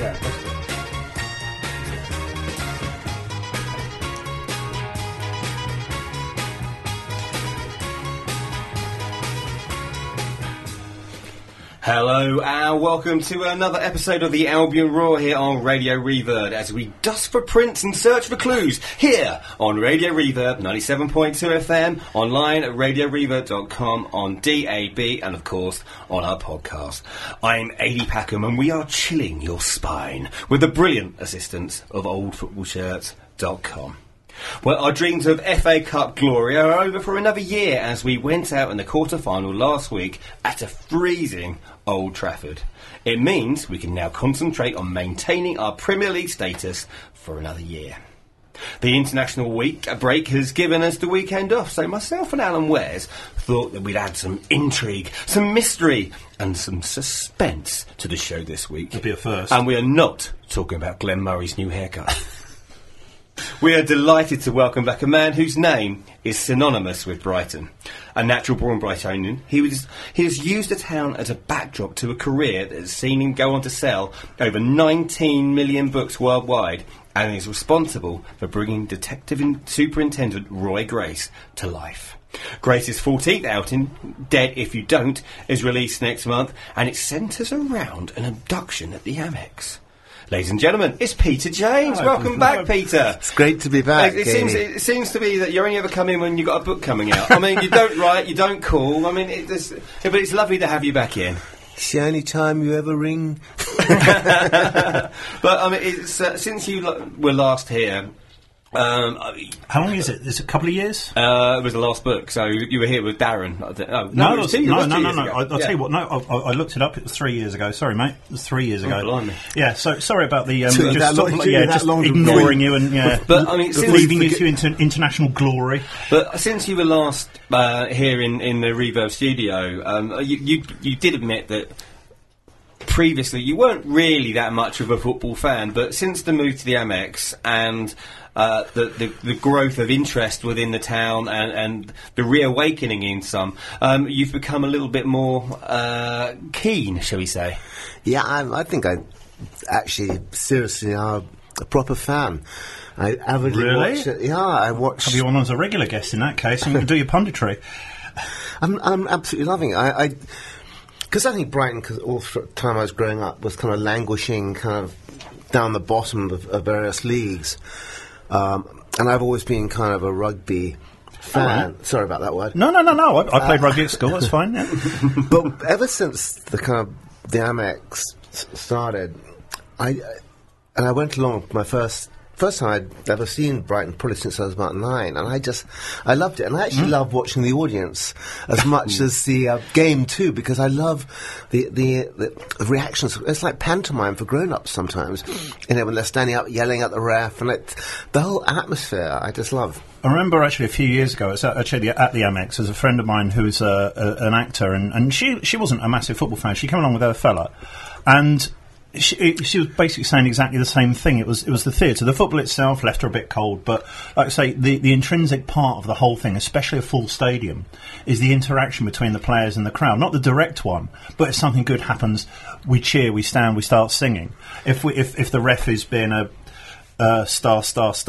Yeah. Hello and welcome to another episode of the Albion Roar here on Radio Reverb as we dust for prints and search for clues here on Radio Reverb 97.2 FM, online at radioreverb.com, on DAB and of course on our podcast. I'm Adi Packham and we are chilling your spine with the brilliant assistance of oldfootballshirts.com. Well, our dreams of FA Cup glory are over for another year as we went out in the quarter-final last week at a freezing Old Trafford. It means we can now concentrate on maintaining our Premier League status for another year. The international break has given us the weekend off, so myself and Alan Wares thought that we'd add some intrigue, some mystery and some suspense to the show this week. It'll be a first. And we are not talking about Glenn Murray's new haircut. We are delighted to welcome back a man whose name is synonymous with Brighton. A natural-born Brightonian, he has used the town as a backdrop to a career that has seen him go on to sell over 19 million books worldwide and is responsible for bringing Detective Superintendent Roy Grace to life. Grace's 14th outing, Dead If You Don't, is released next month and it centres around an abduction at the Amex. Ladies and gentlemen, it's Peter James. Hello. Welcome back, Peter. It's great to be back. It seems to be that you only ever come in when you've got a book coming out. I mean, you don't write, you don't call. I mean, but it's lovely to have you back in. It's the only time you ever ring. But I mean, it's, since you were last here. How long is it? Is it a couple of years? It was the last book, so you were here with Darren. No. I'll tell you what. No, I looked it up. It was 3 years ago. Sorry, mate. It was 3 years ago. Blimey. Yeah. So sorry about the just ignoring you and but I mean, leaving you to international glory. But since you were last here in the Reverb studio, you did admit that previously you weren't really that much of a football fan, but since the move to the Amex and the growth of interest within the town and the reawakening in some, you've become a little bit more keen, shall we say? Yeah, I think I actually seriously are a proper fan. I avidly watch it. Yeah, I watch. Have you on as a regular guest in that case, and you can do your punditry. I'm absolutely loving it. Because I think Brighton, because all the time I was growing up, was kind of languishing, kind of down the bottom of various leagues. And I've always been kind of a rugby fan. Right. Sorry about that word. No. I played rugby at school. That's fine. Yeah. But ever since the Amex started, I went along my first time I'd ever seen Brighton, probably since I was about 9, and I loved it, and I actually love watching the audience as much as the game too, because I love the reactions. It's like pantomime for grown-ups sometimes, when they're standing up yelling at the ref, and the whole atmosphere I just love. I remember actually a few years ago, it's actually at the Amex, there's a friend of mine who's an actor, and she wasn't a massive football fan. She came along with her fella, and she was basically saying exactly the same thing. It was the theatre. The football itself left her a bit cold, but like I say, the intrinsic part of the whole thing, especially a full stadium, is the interaction between the players and the crowd. Not the direct one, but if something good happens, we cheer, we stand, we start singing. If the ref is being a star,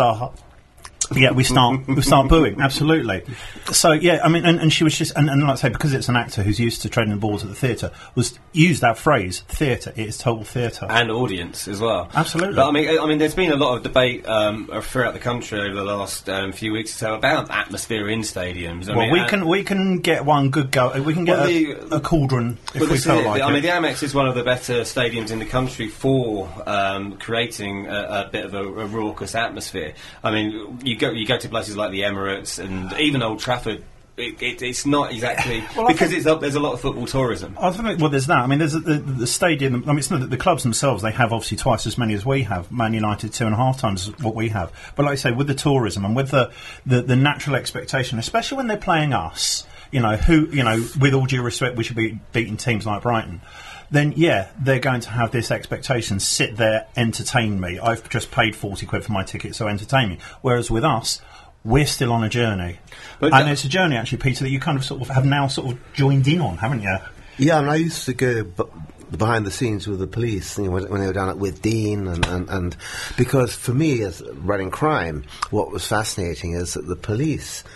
yeah, we start booing, absolutely. So yeah, I mean, and she was just, and like I say, because it's an actor who's used to trading the balls at the theatre, was used that phrase, theatre. It is total theatre and audience as well. Absolutely. But I mean, there's been a lot of debate throughout the country over the last few weeks or so about atmosphere in stadiums. We can get one good go. We can get a cauldron if we felt like it. I mean, the Amex is one of the better stadiums in the country for creating a bit of a raucous atmosphere. I mean, you go to places like the Emirates and even Old Trafford. It's not exactly because there's a lot of football tourism. I think there's that. I mean, there's the stadium. I mean, it's not the clubs themselves. They have obviously twice as many as we have. Man United 2.5 times what we have. But like I say, with the tourism and with the natural expectation, especially when they're playing us, with all due respect, we should be beating teams like Brighton. Then, yeah, they're going to have this expectation, sit there, entertain me. I've just paid 40 quid for my ticket, so entertain me. Whereas with us, we're still on a journey. And it's a journey, actually, Peter, that you kind of sort of have now sort of joined in on, haven't you? Yeah, and I used to go behind the scenes with the police, you know, when they were down with Dean, and because for me, as running crime, what was fascinating is that the police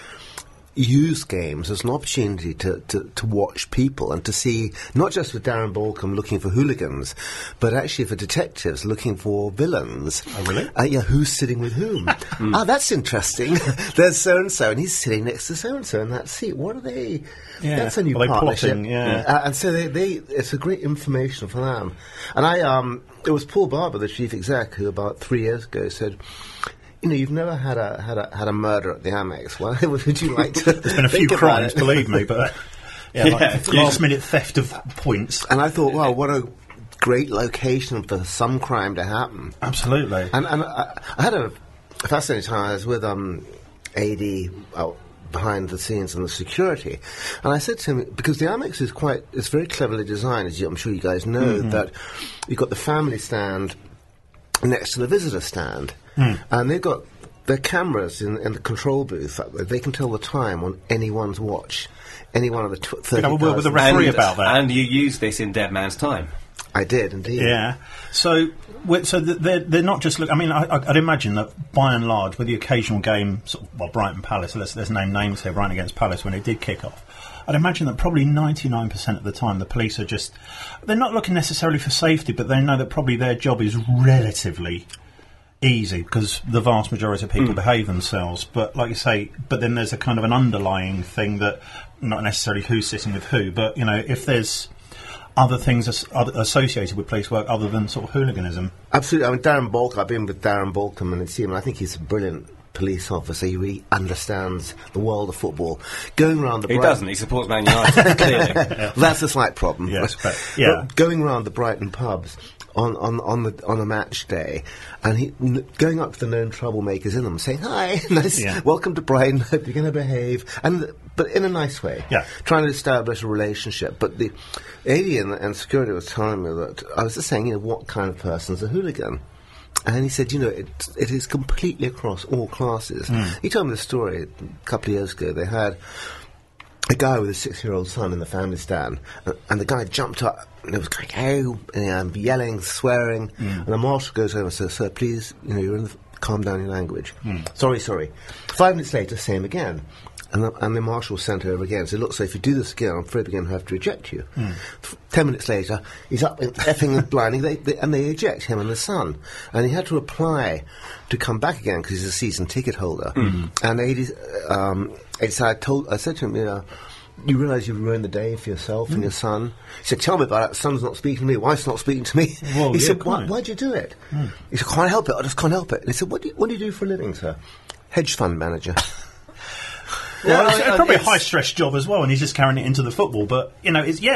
use games as an opportunity to watch people and to see, not just for Darren Balcombe looking for hooligans, but actually for detectives looking for villains. Oh, really? Yeah, who's sitting with whom? Ah, that's interesting. There's so-and-so, and he's sitting next to so-and-so in that seat. What are they? Yeah. That's a new Are they partnership. plotting? Yeah. And so it's a great information for them. And it was Paul Barber, the chief exec, who about 3 years ago said, you know, you've never had a murder at the Amex. Well, would you like to? There's been a few crimes, believe me, but last-minute theft of points. And I thought, wow, what a great location for some crime to happen. Absolutely. And I had a fascinating time. I was with AD behind the scenes and the security, and I said to him, because the Amex it's very cleverly designed, as I'm sure you guys know, that you've got the family stand next to the visitor stand. And they've got their cameras in the control booth. They can tell the time on anyone's watch, any one of the 30 we'll work with the cars. referee about that. And you use this in Dead Man's Time. I did, indeed. Yeah. So they're not just look. I mean, I'd imagine that by and large, with the occasional game, Brighton Palace. Let's name names here. Brighton against Palace when it did kick off. I'd imagine that probably 99% of the time the police are they're not looking necessarily for safety, but they know that probably their job is relatively easy because the vast majority of people behave themselves. But like you say, but then there's a kind of an underlying thing that not necessarily who's sitting with who, but you know, if there's other things associated with police work other than sort of hooliganism. Absolutely. I mean, Darren Balcombe, I've been with Darren Balcombe and see him, and I think he's a brilliant police officer. He really understands the world of football. Going around the He doesn't. He supports Man United, clearly. That's a slight problem. Yes, but going around the Brighton pubs on a match day, and going up to the known troublemakers in them, saying, "Hi, welcome to Brighton. Hope you're going to behave," but in a nice way. Yeah, trying to establish a relationship. But the AD and security was telling me that I was just saying, you know, what kind of person's a hooligan? And he said, you know, it is completely across all classes. He told me the story a couple of years ago. They had a guy with a 6-year-old son in the family stand, and the guy jumped up and it was going, "Oh," and yelling, swearing, and the marshal goes over and says, "Sir, please, you know, calm down your language." Sorry. 5 minutes later, same again. And the marshal was sent over again. So look, so if you do this again, I'm afraid we're going to have to eject you. 10 minutes later, he's up effing and blinding, and they eject him and the son. And he had to apply to come back again because he's a season ticket holder. And I said to him, you know, you realise you've ruined the day for yourself and your son. He said, "Tell me about it. Son's not speaking to me. Wife's not speaking to me." Well, he said, "Why'd you do it?" He said, "Can't help it. I just can't help it." And he said, "What do you do for a living, sir?" "Hedge fund manager." Well, it's probably a high-stress job as well, and he's just carrying it into the football. But you know, it's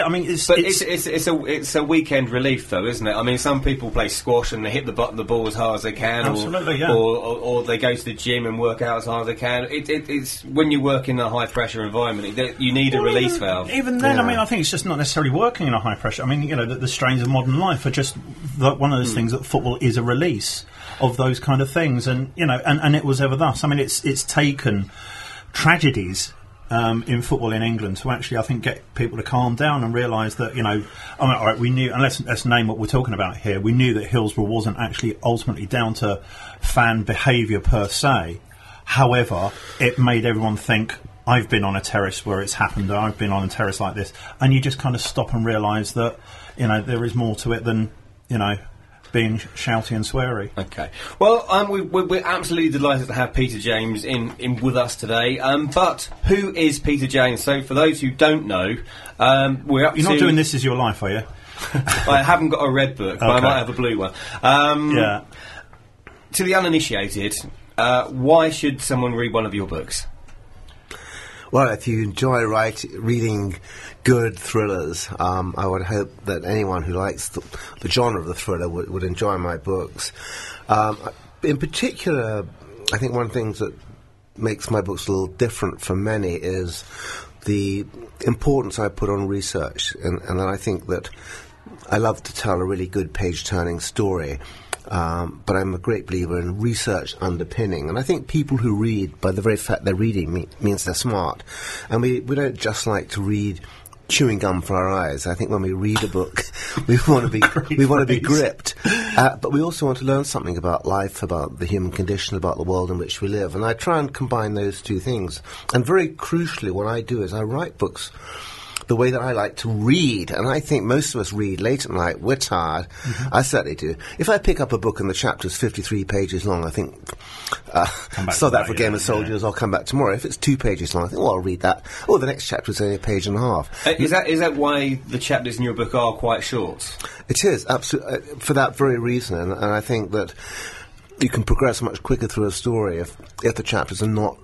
a weekend relief, though, isn't it? I mean, some people play squash and they hit the ball as hard as they can, absolutely, or they go to the gym and work out as hard as they can. It's when you work in a high-pressure environment, you need a release valve. Even then, I mean, I think it's just not necessarily working in a high pressure. I mean, you know, the strains of modern life are just one of those things that football is a release of those kind of things, and you know, and it was ever thus. I mean, it's taken tragedies in football in England to actually, I think, get people to calm down and realise that, you know, I mean, all right, we knew, and let's name what we're talking about here, we knew that Hillsborough wasn't actually ultimately down to fan behaviour per se. However, it made everyone think, I've been on a terrace where it's happened, or I've been on a terrace like this, and you just kind of stop and realise that, you know, there is more to it than, you know, being shouty and sweary. Okay. Well, we're absolutely delighted to have Peter James in with us today. But who is Peter James? So, for those who don't know, we're up You're not doing This Is Your Life, are you? I haven't got a red book, but I might have a blue one. Yeah. To the uninitiated, why should someone read one of your books? Well, if you enjoy reading good thrillers, I would hope that anyone who likes the genre of the thriller would enjoy my books. In particular, I think one of the things that makes my books a little different from many is the importance I put on research, and that I think that I love to tell a really good page-turning story. But I'm a great believer in research underpinning. And I think people who read, by the very fact they're reading, means they're smart. And we don't just like to read chewing gum for our eyes. I think when we read a book, we want to be gripped, but we also want to learn something about life, about the human condition, about the world in which we live. And I try and combine those two things. And very crucially, what I do is I write books the way that I like to read, and I think most of us read late at night. We're tired. I certainly do. If I pick up a book and the chapter's 53 pages long, I think, saw that for Game of Soldiers, I'll come back tomorrow. If it's 2 pages long, I think, well, I'll read that. Oh, the next chapter's only a page and a half. Is that why the chapters in your book are quite short? It is, absolutely, for that very reason, and I think that you can progress much quicker through a story if the chapters are not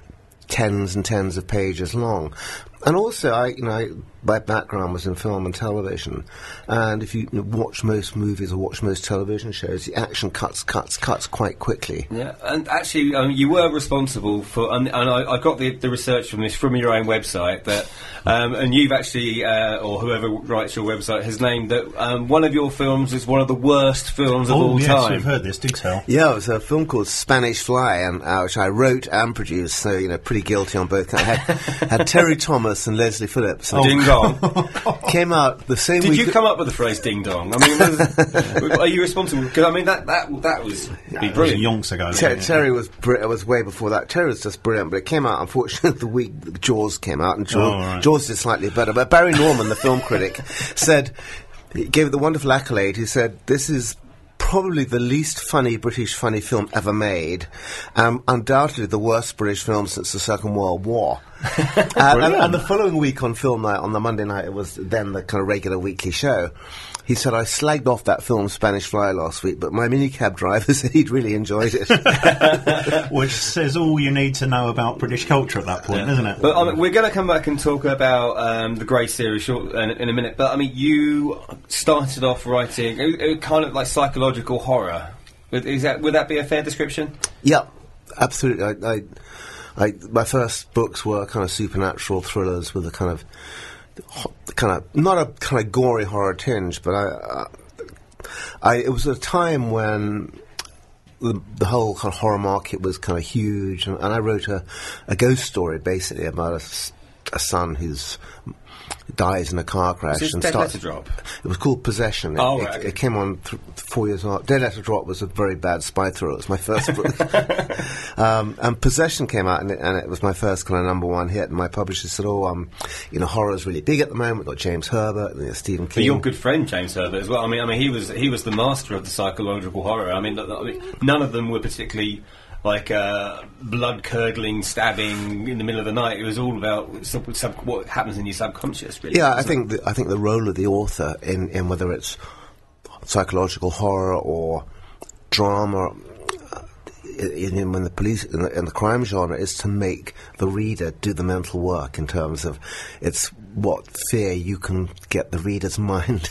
tens and tens of pages long. And also, my background was in film and television, and if you watch most movies or watch most television shows, the action cuts quite quickly. Yeah, and actually, you were responsible for, and I got the research from this from your own website, that, and you've actually, or whoever writes your website, has named that one of your films is one of the worst films of all time. We've heard this. Do tell. Yeah, it was a film called Spanish Fly, and which I wrote and produced, so, pretty guilty on both counts. Had Terry Thomas and Leslie Phillips. Ding dong. Came out the same week. Did you come up with the phrase ding dong? I mean, are you responsible? Because, I mean, that was brilliant. Yonks ago. Terry was way before that. Terry was just brilliant, but it came out, unfortunately, the week Jaws came out, and Jaws did slightly better. But Barry Norman, the film critic, gave it the wonderful accolade. He said, "This is probably the least funny British funny film ever made, undoubtedly the worst British film since the Second World War." And the following week on Film Night, on the Monday night, it was then the kind of regular weekly show, he said, "I slagged off that film Spanish Fly last week, but my minicab driver said he'd really enjoyed it." Which says all you need to know about British culture at that point, isn't it? But we're going to come back and talk about the Grey series in a minute. But I mean, you started off writing kind of like psychological horror. Would that be a fair description? Yeah, absolutely. My first books were kind of supernatural thrillers with a kind of not a kind of gory horror tinge, but it was a time when the whole kind of horror market was kind of huge, and I wrote a ghost story basically about a son who's dies in a car crash. Was it Dead Letter Drop? It was called Possession. It came on 4 years after. Dead Letter Drop was a very bad spy thriller. It was my first book. And Possession came out, and it was my first kind of #1 hit. And my publisher said, horror's really big at the moment. We've got James Herbert and Stephen King. But your good friend James Herbert as well. I mean, he was the master of the psychological horror. I mean, none of them were particularly like blood-curdling stabbing in the middle of the night. It was all about what happens in your subconscious, really. Yeah, I think the role of the author in whether it's psychological horror or drama, when the police in the crime genre, is to make the reader do the mental work in terms of it's what fear you can get the reader's mind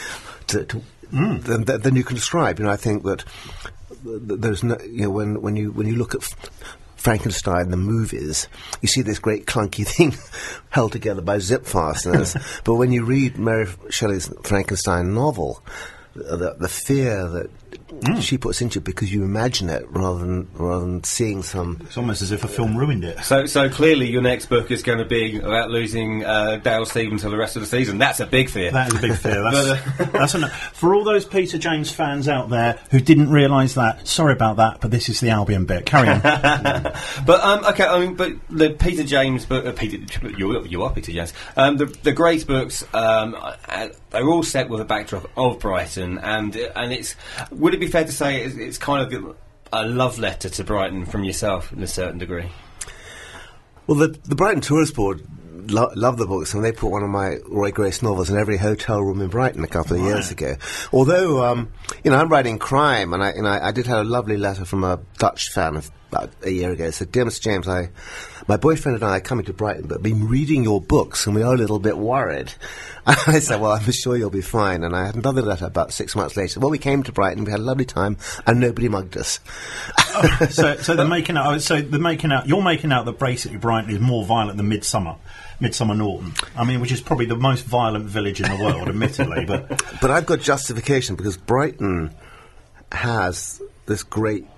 then you can describe. I think that there's no, when you look at Frankenstein, the movies, you see this great clunky thing held together by zip fasteners. But when you read Mary Shelley's Frankenstein novel, the fear that she puts into it because you imagine it rather than seeing some. It's almost as if a film ruined it. So clearly, your next book is going to be about losing Dale Stevens for the rest of the season. That's a big fear. That is a big fear. For all those Peter James fans out there who didn't realise that, sorry about that, but this is the Albion bit. Carry on. But okay, I mean, but the Peter James book, you are Peter James. The Great books, they're all set with a backdrop of Brighton, and it's. Would it be fair to say it's kind of a love letter to Brighton from yourself in a certain degree? Well, the Brighton Tourist Board love the books, and they put one of my Roy Grace novels in every hotel room in Brighton a couple of years ago. Although, I'm writing crime, and I did have a lovely letter from a Dutch fan about a year ago. It said, "Dear Mr. James, my boyfriend and I are coming to Brighton, but been reading your books, and we are a little bit worried." And I said, "Well, I'm sure you'll be fine." And I had another letter about 6 months later. "Well, we came to Brighton, we had a lovely time, and nobody mugged us." So they're making out. You're making out that basically Brighton is more violent than Midsummer Norton. I mean, which is probably the most violent village in the world, admittedly. But I've got justification, because Brighton has this great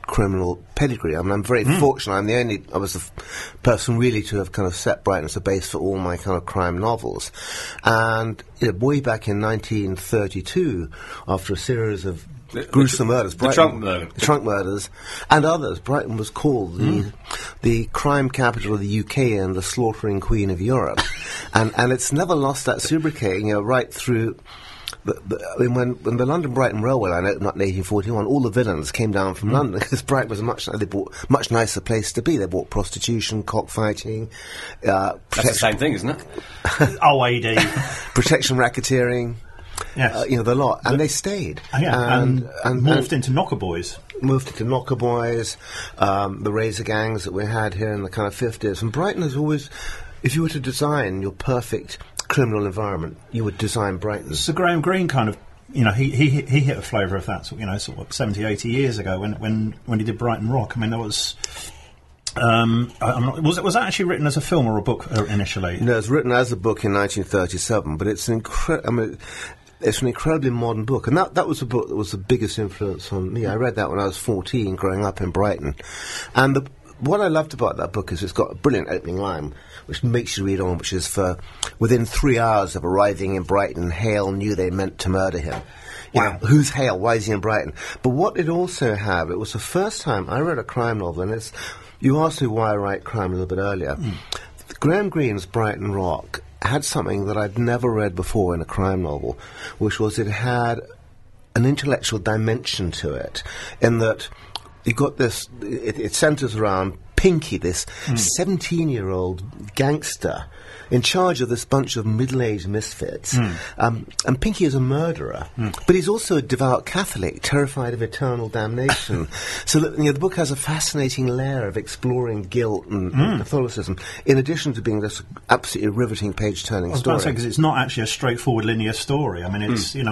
criminal pedigree. I mean, I'm very fortunate. I was the person really to have kind of set Brighton as a base for all my kind of crime novels. And way back in 1932, after a series of gruesome murders, the Trunk murders, and others, Brighton was called the crime capital of the UK and the slaughtering queen of Europe. and it's never lost that sobriquet, right through. When the London-Brighton Railway line opened up in 1841, all the villains came down from London because Brighton was they bought much nicer place to be. They bought prostitution, cockfighting. That's the same thing, isn't it? OAD. Protection, racketeering. Yes. The lot. And they stayed. And morphed into knocker boys. Moved into knocker boys, the razor gangs that we had here in the kind of 50s. And Brighton has always, if you were to design your perfect criminal environment, you would design Brighton. So Graham Greene kind of, he hit a flavour of that, sort of 70, 80 years ago when he did Brighton Rock. I mean, there was. Was that actually written as a film or a book initially? No, it was written as a book in 1937, but it's an incredibly modern book, and that was a book that was the biggest influence on me. I read that when I was 14, growing up in Brighton, and what I loved about that book is it's got a brilliant opening line, which makes you read on, which is for within 3 hours of arriving in Brighton, Hale knew they meant to murder him. Wow. Who's Hale? Why is he in Brighton? But what it also had, it was the first time I read a crime novel, and you asked me why I write crime a little bit earlier. Graham Greene's Brighton Rock had something that I'd never read before in a crime novel, which was it had an intellectual dimension to it, in that you got this, it centres around Pinky, this 17-year-old gangster in charge of this bunch of middle-aged misfits. And Pinky is a murderer, but he's also a devout Catholic, terrified of eternal damnation. So that, the book has a fascinating layer of exploring guilt and Catholicism, in addition to being this absolutely riveting page-turning story. I was about to say, because it's not actually a straightforward linear story. I mean, it's the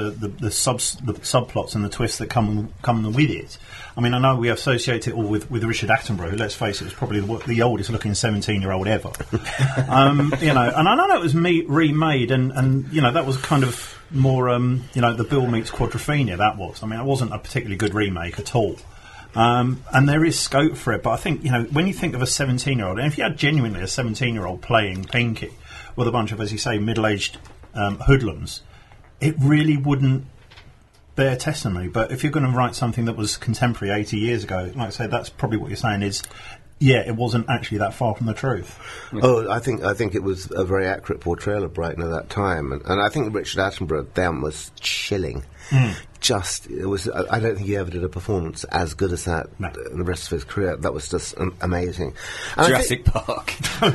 subplots and the twists that come with it. I mean, I know we associate it all with Richard Attenborough, who, let's face it, is probably the oldest-looking 17-year-old ever. And I know it was remade, and that was kind of more, the Bill meets Quadrophenia, that was. I mean, it wasn't a particularly good remake at all. And there is scope for it, but I think, when you think of a 17-year-old, and if you had genuinely a 17-year-old playing Pinky with a bunch of, as you say, middle-aged hoodlums, it really wouldn't bear testimony. But if you're going to write something that was contemporary 80 years ago, like I say, that's probably what you're saying is, yeah, it wasn't actually that far from the truth. Oh, I think it was a very accurate portrayal of Brighton at that time, and I think Richard Attenborough then was chilling. Mm. It was. I don't think he ever did a performance as good as that in the rest of his career. That was just amazing. And Jurassic Park.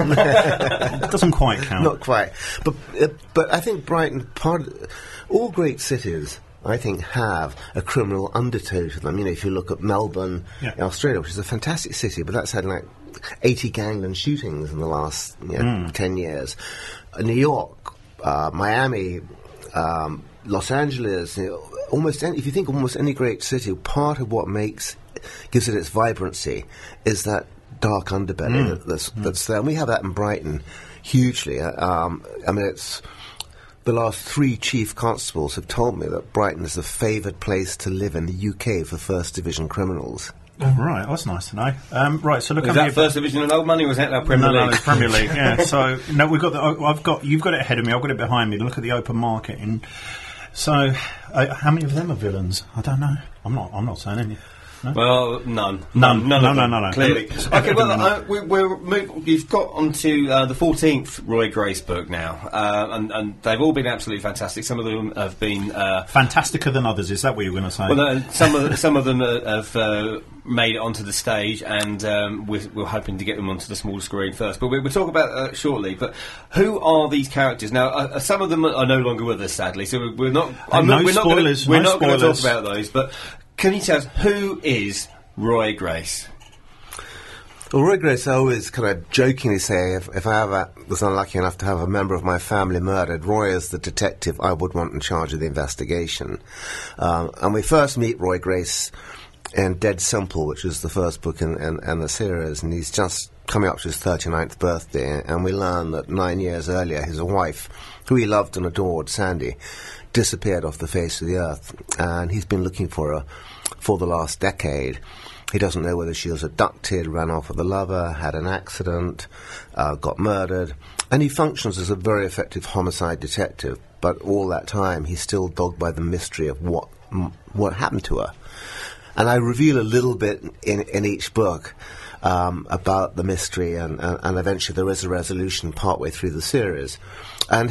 It doesn't quite count. Not quite, but I think Brighton, all great cities, I think, have a criminal undertow to them. If you look at Melbourne, Australia, which is a fantastic city, but that's had like 80 gangland shootings in the last 10 years. New York, Miami, Los Angeles, if you think almost any great city, part of what gives it its vibrancy is that dark underbelly that's there. And we have that in Brighton hugely. It's... The last 3 chief constables have told me that Brighton is the favoured place to live in the UK for First Division criminals. Oh, right, that's nice to know. Right, so look. Is that First Division and old money, or was that Premier League? No, it's Premier League. Yeah. So no, you've got it ahead of me. I've got it behind me. Look at the open market, and so how many of them are villains? I don't know. I'm not saying any. No? Well, none. No. Clearly. Okay, well, we've got onto the 14th Roy Grace book now, and they've all been absolutely fantastic. Some of them have been fantasticer than others. Is that what you were going to say? Well, some of them have made it onto the stage, and we're hoping to get them onto the small screen first. But we'll talk about that shortly. But who are these characters now? Some of them are no longer with us, sadly. So we're not. No spoilers. We're not going to talk about those, but. Can you tell us, who is Roy Grace? Well, Roy Grace, I always kind of jokingly say, if I ever was unlucky enough to have a member of my family murdered, Roy is the detective I would want in charge of the investigation. And we first meet Roy Grace in Dead Simple, which is the first book in the series, and he's just coming up to his 39th birthday, and we learn that 9 years earlier his wife, who he loved and adored, Sandy, disappeared off the face of the earth, and he's been looking for her for the last decade. He doesn't know whether she was abducted, ran off with a lover, had an accident, got murdered. And he functions as a very effective homicide detective, but all that time he's still dogged by the mystery of what happened to her. And I reveal a little bit in each book about the mystery, and eventually there is a resolution partway through the series. And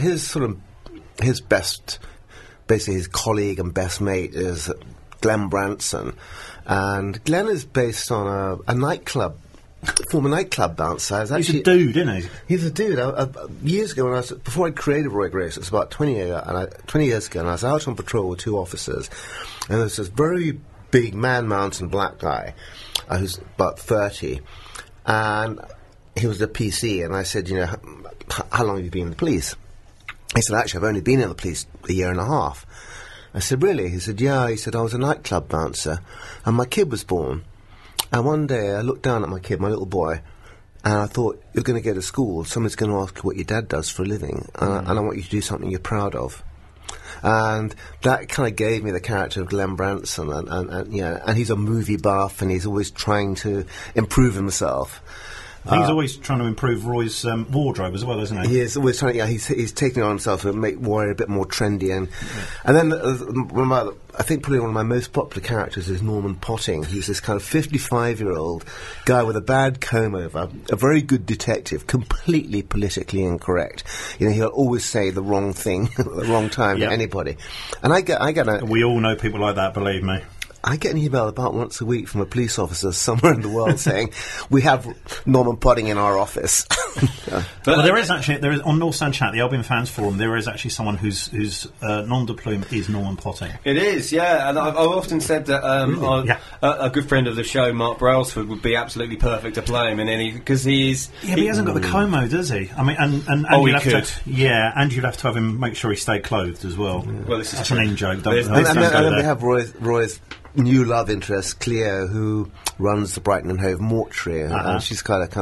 his best, basically his colleague and best mate is Glenn Branson. And Glenn is based on a nightclub, former nightclub bouncer. He's a dude, isn't he? He's a dude. Years ago, before I created Roy Grace, it was about 20 years ago, and I was out on patrol with two officers, and there was this very big man-mountain black guy who's about 30, and he was a PC, and I said, how long have you been in the police? He said, actually, I've only been in the police a year and a half. I said, really? He said, yeah. He said, I was a nightclub bouncer, and my kid was born. And one day I looked down at my kid, my little boy, and I thought, you're going to go to school, somebody's going to ask you what your dad does for a living, and I want you to do something you're proud of. And that kind of gave me the character of Glenn Branson, and he's a movie buff, and he's always trying to improve himself. I think he's always trying to improve Roy's wardrobe as well, isn't he? He is always trying. Yeah, he's taking it on himself to make Roy a bit more trendy, and then I think probably one of my most popular characters is Norman Potting. He's this kind of 55-year-old guy with a bad comb over, a very good detective, completely politically incorrect. He'll always say the wrong thing at the wrong time to anybody, and I get We all know people like that, believe me. I get an email about once a week from a police officer somewhere in the world saying, we have Norman Potting in our office. But there is on North Stand Chat, the Albion Fans Forum, there is actually someone whose nom de plume is Norman Potting. It is, yeah. And I've often said that a good friend of the show, Mark Brailsford, would be absolutely perfect to play him in any, because he's... Yeah, but he hasn't got the como, does he? I mean, and he could. And you'd have to have him make sure he stayed clothed as well. Yeah. Well, this is That's an in-joke. And then we have Roy's new love interest, Cleo, who runs the Brighton and Hove mortuary, and she's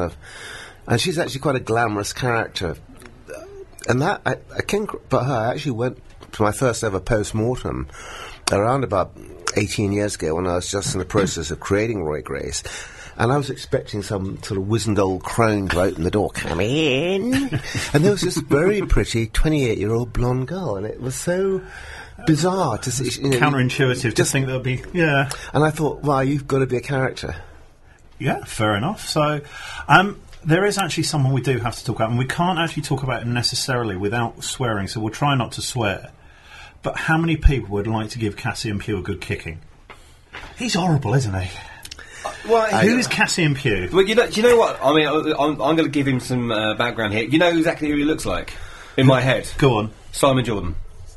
and she's actually quite a glamorous character. And that I actually went to my first ever post-mortem around about 18 years ago, when I was just in the process of creating Roy Grace. And I was expecting some sort of wizened old crone to open the door, come in, and there was this very pretty 28-year-old blonde girl, and it was so bizarre to see. Counterintuitive to think there'll be, yeah. And I thought, wow, you've got to be a character. Yeah, fair enough. So, there is actually someone we do have to talk about, and we can't actually talk about it necessarily without swearing, so we'll try not to swear. But how many people would like to give Cassian Pugh a good kicking? He's horrible, isn't he? Well, who is Cassian Pugh? Well, do you know what? I mean, I'm going to give him some background here. You know exactly who he looks like in my head? Go on. Simon Jordan.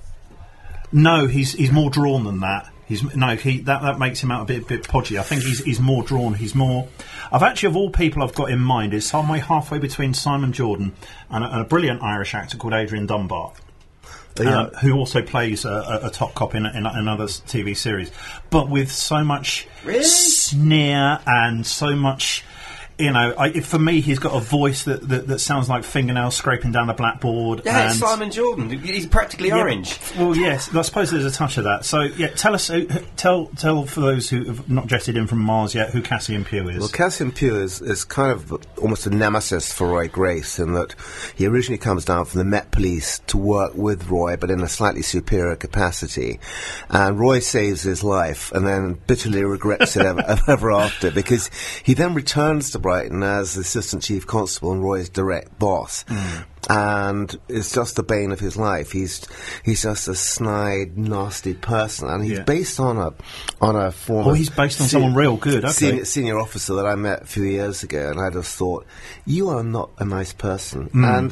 No, he's more drawn than that. That makes him out a bit podgy. I think he's more drawn. He's more. I've actually, of all people I've got in mind, is somewhere halfway between Simon Jordan and a brilliant Irish actor called Adrian Dunbar, who also plays a top cop in another TV series, but with so much sneer and so much. For me, he's got a voice that sounds like fingernails scraping down the blackboard. Yeah, it's Simon Jordan. He's practically orange. Well, yes, I suppose there's a touch of that. So, yeah, tell for those who have not jetted in from Mars yet, who Cassian Pugh is. Well, Cassian Pugh is kind of almost a nemesis for Roy Grace, in that he originally comes down from the Met Police to work with Roy, but in a slightly superior capacity. And Roy saves his life, and then bitterly regrets it ever after, because he then returns to Brighton as the assistant chief constable and Roy's direct boss, and it's just the bane of his life. He's just a snide, nasty person, and he's based on a former. Oh, he's based on someone real good. Okay. Senior officer that I met a few years ago, and I just thought, you are not a nice person. And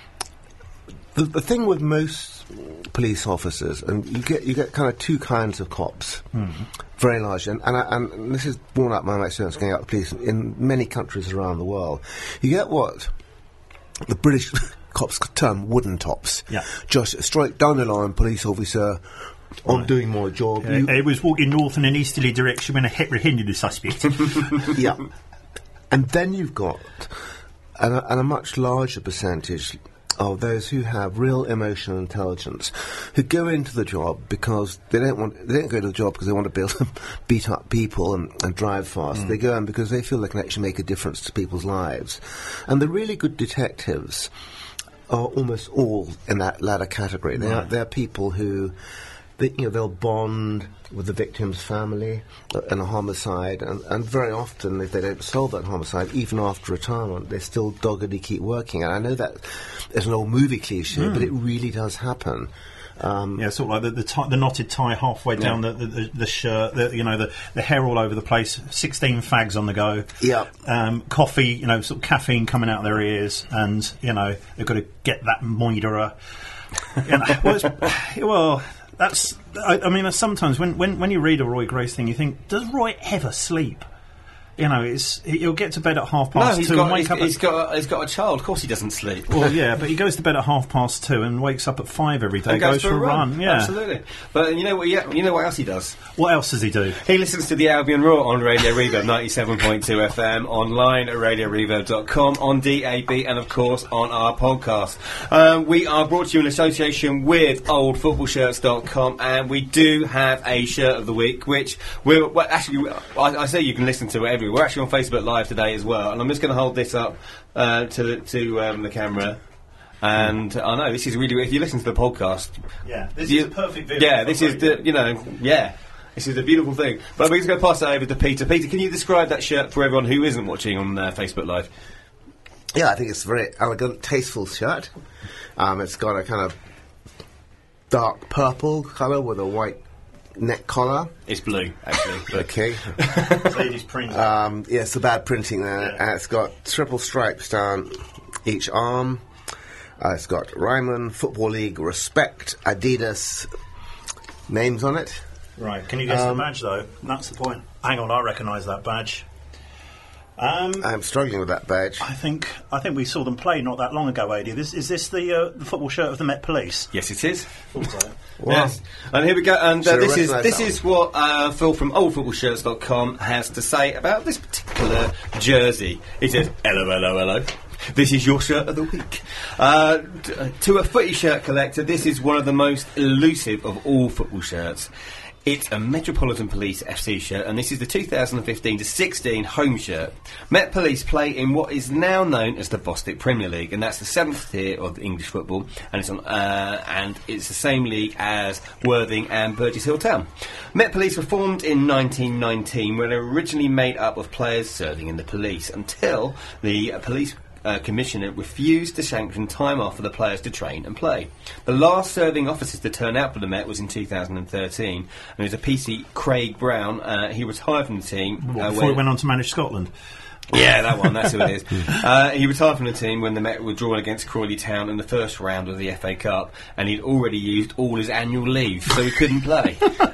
the thing with most police officers, and you get kind of two kinds of cops. Very large, and this is borne out by my experience going out the police in many countries around the world. You get what the British cops term wooden tops. Yeah. Just straight down the line, police officer, I'm doing my job. I was walking north in an easterly direction when I apprehended the suspect. Yeah. And then you've got, and a much larger percentage are those who have real emotional intelligence, who go into the job because they don't go to the job because they want to be able to beat up people and drive fast. They go in because they feel they can actually make a difference to people's lives. And the really good detectives are almost all in that latter category. They're people who, they'll bond with the victim's family in a homicide, and very often, if they don't solve that homicide, even after retirement, they still doggedly keep working. And I know that is an old movie cliche, but it really does happen. Sort of like the knotted tie halfway down the shirt, the hair all over the place, 16 fags on the go, coffee, sort of caffeine coming out of their ears, and they've got to get that moiderer. Sometimes when you read a Roy Grace thing, you think, does Roy ever sleep? He'll get to bed at 2:30 and wake up. He's got a child. Of course, he doesn't sleep. Well, yeah, but he goes to bed at 2:30 and wakes up at 5 every day. And goes for a run. Yeah, absolutely. But you know what? Yeah, you know what else he does? What else does he do? He listens to the Albion Roar on Radio Reverb 97.2 FM, online at radioreverb.com, on DAB, and of course on our podcast. We are brought to you in association with oldfootballshirts.com, and we do have a shirt of the week, which I say you can listen to it everywhere. We're actually on Facebook Live today as well, and I'm just going to hold this up to the camera. And I know this is really, if you listen to the podcast, this is a perfect video. Yeah, this is this is a beautiful thing. But we're just going to pass it over to Peter. Peter, can you describe that shirt for everyone who isn't watching on Facebook Live? Yeah, I think it's a very elegant, tasteful shirt. It's got a kind of dark purple colour with a white neck collar. It's blue, actually. Okay. Ladies print. It's a bad printing there. Yeah. It's got triple stripes down each arm. It's got Ryman, Football League, Respect, Adidas names on it. Right. Can you guess the badge, though? That's the point. Hang on, I recognise that badge. I'm struggling with that badge. I think we saw them play not that long ago, Adi. Is this the football shirt of the Met Police? Yes, it is. Wow. Yes. And here we go. And Should I this recognise is what Phil from oldfootballshirts.com has to say about this particular jersey. He says, hello. This is your shirt of the week. To a footy shirt collector, this is one of the most elusive of all football shirts. It's a Metropolitan Police FC shirt, and this is the 2015-16 home shirt. Met Police play in what is now known as the Bostik Premier League, and that's the 7th tier of English football, and it's the same league as Worthing and Burgess Hill Town. Met Police were formed in 1919 when they were originally made up of players serving in the police, until the police Commissioner refused to sanction time off for the players to train and play. The last serving officers to turn out for the Met was in 2013, and it was a PC Craig Brown. He retired from the team before he went on to manage Scotland. Yeah, that one, that's who it is. He retired from the team when the Met were drawn against Crawley Town in the first round of the FA Cup, and he'd already used all his annual leave, so he couldn't play.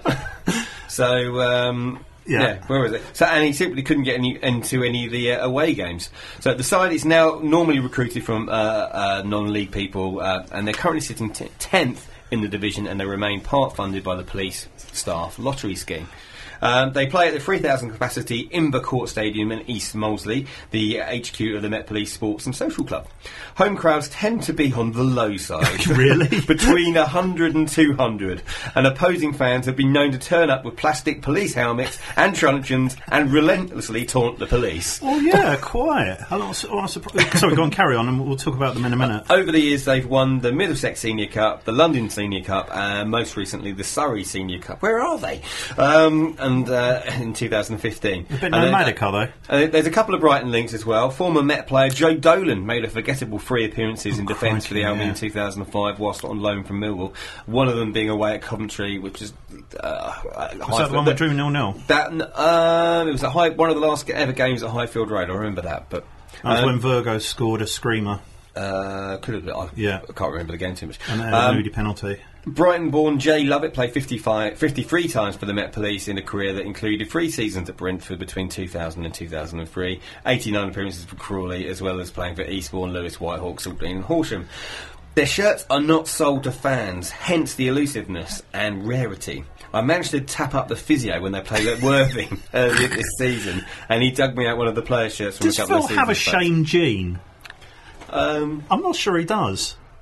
Yeah, where was it? So, and he simply couldn't get into any of the away games. So the side is now normally recruited from non-league people, and they're currently sitting 10th in the division, and they remain part funded by the police staff lottery scheme. They play at the 3,000 capacity Imber Court Stadium in East Molesey, the HQ of the Met Police Sports and Social Club. Home crowds tend to be on the low side. Really? Between 100 and 200. And opposing fans have been known to turn up with plastic police helmets and truncheons and relentlessly taunt the police. Oh, yeah, quite. Sorry, go on, carry on, and we'll talk about them in a minute. Over the years, they've won the Middlesex Senior Cup, the London Senior Cup, and most recently the Surrey Senior Cup. Where are they? In 2015. A bit nomadic, are they? There's a couple of Brighton links as well. Former Met player Joe Dolan made a forgettable 3 appearances in defence for the Albion in 2005 whilst on loan from Millwall. One of them being away at Coventry, which is... was that the one that drew 0-0? That, it was one of the last ever games at Highfield Road, I remember that. But that was when Virgo scored a screamer. Could have been. I can't remember the game too much. And a moody penalty. Brighton-born Jay Lovett played 53 times for the Met Police in a career that included 3 seasons at Brentford between 2000 and 2003, 89 appearances for Crawley, as well as playing for Eastbourne, Lewis, Whitehawk, Saltdean and Horsham. Their shirts are not sold to fans, hence the elusiveness and rarity. I managed to tap up the physio when they played at Worthing earlier this season, and he dug me out one of the player shirts from a couple of seasons. Does Phil have a shame gene? I'm not sure he does.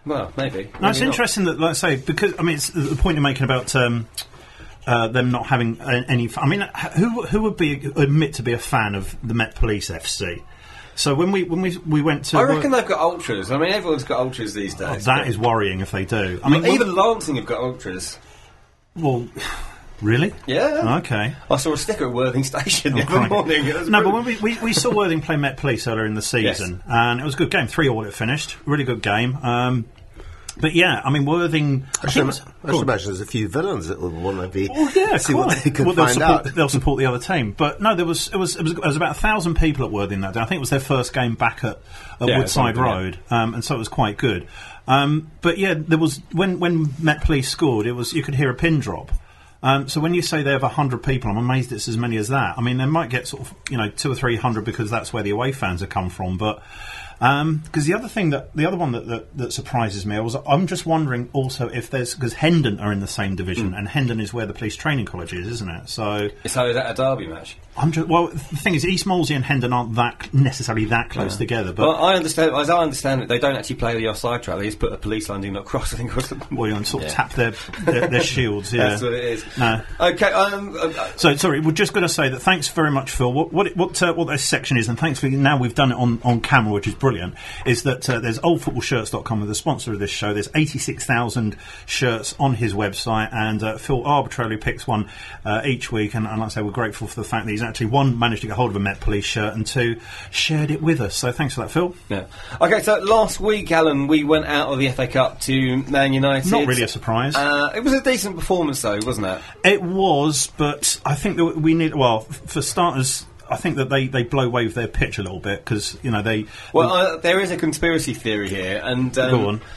Well, maybe. No, it's Maybe not. interesting that, like I say, because I mean, it's the point you're making about them not having any. I mean, who would admit to be a fan of the Met Police FC? So when we went to, I reckon they've got ultras. I mean, everyone's got ultras these days. that is worrying if they do. I mean, even Lancing have got ultras. Well, really? Yeah. Okay. I saw a sticker at Worthing Station the other crikey. morning. It was No, but brilliant. when we saw Worthing play Met Police earlier in the season, and it was a good game. 3-3 it finished. Really good game. But yeah, I mean, Worthing. I should imagine there's a few villains that would want to be. Oh yeah, see what they can they'll find out. They'll support the other team, but no, there was about 1,000 people at Worthing that day. I think it was their first game back at Woodside Road, and so it was quite good. But yeah, there was when Met Police scored, it was you could hear a pin drop. So when you say they have 100 people, I'm amazed it's as many as that. I mean, they might get sort of 200 or 300 because that's where the away fans have come from, but. Because the other one that surprises me, I'm just wondering also if there's, because Hendon are in the same division, and Hendon is where the police training college is, isn't it? So is that a derby match? well, the thing is, East Molesey and Hendon aren't necessarily that close together. But Well, as I understand it, they don't actually play the offside track. They just put a police landing across. I think it was. well, you sort of tap their shields. Yeah, That's what it is. No. Okay. So sorry, we're just going to say that thanks very much, Phil. What this section is, and thanks for now we've done it on camera, which is brilliant. Is that there's oldfootballshirts.com with the sponsor of this show. There's 86,000 shirts on his website, and Phil arbitrarily picks one each week. And like I say, we're grateful for the fact that he's actually one managed to get hold of a Met Police shirt, and two shared it with us. So thanks for that, Phil. Yeah. Okay. So last week, Alan, we went out of the FA Cup to Man United. Not really a surprise. It was a decent performance, though, wasn't it? It was, but I think that we need. Well, for starters, I think that they blow away with their pitch a little bit because they. Well, there is a conspiracy theory here, and go on.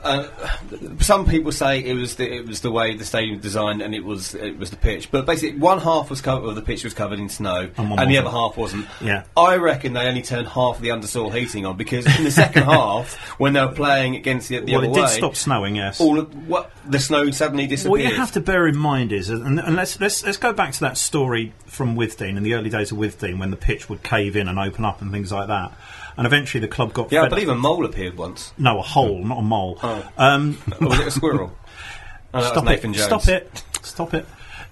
Some people say it was the way the stadium was designed, and it was the pitch. But basically, one half of the pitch was covered in snow, and the other half wasn't. Yeah. I reckon they only turned half of the undersoil heating on because in the second half, when they were playing against the other it way, did stop snowing. Yes. The snow suddenly disappeared. What you have to bear in mind is, and let's go back to that story from Withdean in the early days of Withdean when the pitch would cave in and open up and things like that. And eventually the club got. Yeah, I believe a mole appeared once. No, a hole, not a mole. Oh. Or was it a squirrel? Oh, that was Nathan Jones. Stop it.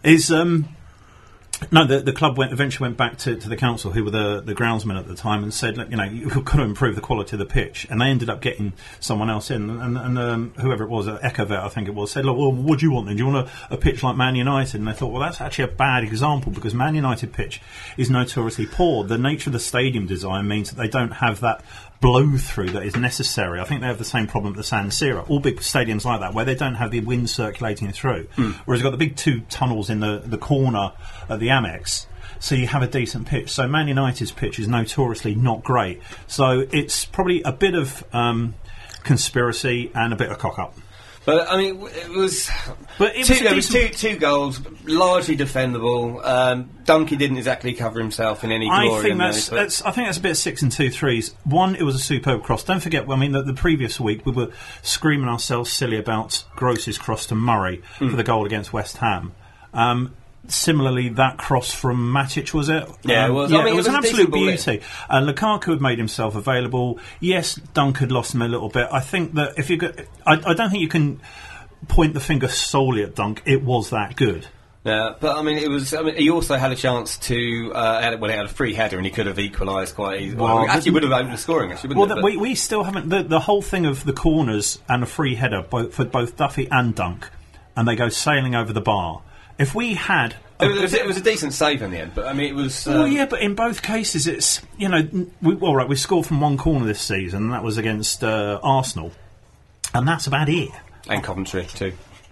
The club eventually went back to the council, who were the groundsmen at the time, and said, look, you've got to improve the quality of the pitch. And they ended up getting someone else in, and whoever it was, Ecovet, I think it was, said, look, well, what do you want then? Do you want a pitch like Man United? And they thought, well, that's actually a bad example because Man United pitch is notoriously poor. The nature of the stadium design means that they don't have that blow through that is necessary. I think they have the same problem at the San Siro. All big stadiums like that, where they don't have the wind circulating through. Whereas you've got the big two tunnels in the corner of the Amex, so you have a decent pitch. So Man United's pitch is notoriously not great. So it's probably a bit of conspiracy and a bit of cock up. But I mean, it was. But it was two goals, largely defendable. Duncan didn't exactly cover himself in any glory. I think that's a bit of 6 and 2 threes. One, it was a superb cross. Don't forget, the previous week we were screaming ourselves silly about Gross's cross to Murray for the goal against West Ham. Similarly, that cross from Matic, was it? Yeah, it was. Yeah, it was an absolute beauty. Lukaku had made himself available. Yes, Dunk had lost him a little bit. I think that if you go, I don't think you can point the finger solely at Dunk. It was that good. Yeah, but I mean, it was. I mean, he also had a chance to. He had a free header, and he could have equalised quite easily. Well, actually, would have opened scoring. Actually, wouldn't it? We still haven't the whole thing of the corners and a free header for both Duffy and Dunk, and they go sailing over the bar. If we had... It was a decent save in the end, but I mean, it was... Well, yeah, but in both cases, it's... we scored from one corner this season, and that was against Arsenal. And that's about it. And Coventry, too.